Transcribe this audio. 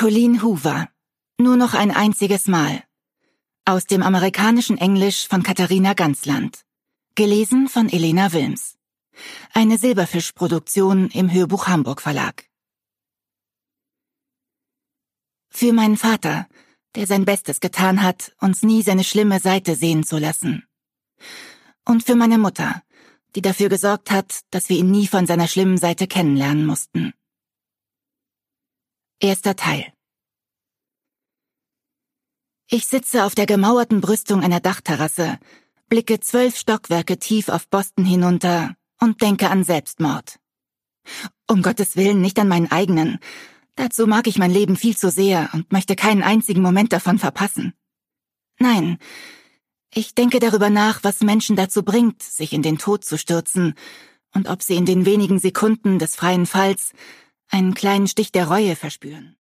Colleen Hoover. Nur noch ein einziges Mal. Aus dem amerikanischen Englisch von Katharina Gansland. Gelesen von Elena Wilms. Eine Silberfisch-Produktion im Hörbuch Hamburg Verlag. Für meinen Vater, der sein Bestes getan hat, uns nie seine schlimme Seite sehen zu lassen. Und für meine Mutter, die dafür gesorgt hat, dass wir ihn nie von seiner schlimmen Seite kennenlernen mussten. Erster Teil. Ich sitze auf der gemauerten Brüstung einer Dachterrasse, blicke 12 Stockwerke tief auf Boston hinunter und denke an Selbstmord. Um Gottes Willen nicht an meinen eigenen. Dazu mag ich mein Leben viel zu sehr und möchte keinen einzigen Moment davon verpassen. Nein, ich denke darüber nach, was Menschen dazu bringt, sich in den Tod zu stürzen und ob sie in den wenigen Sekunden des freien Falls einen kleinen Stich der Reue verspüren.